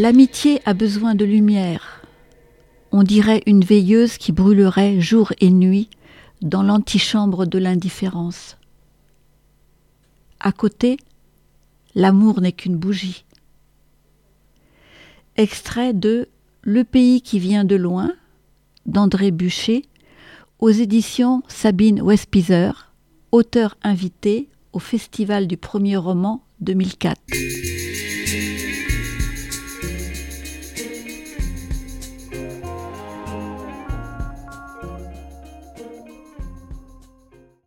L'amitié a besoin de lumière. On dirait une veilleuse qui brûlerait jour et nuit dans l'antichambre de l'indifférence. À côté, l'amour n'est qu'une bougie. Extrait de Le pays qui vient de loin, d'André Buchet, aux éditions Sabine Westpizer, auteur invité au Festival du Premier Roman 2004.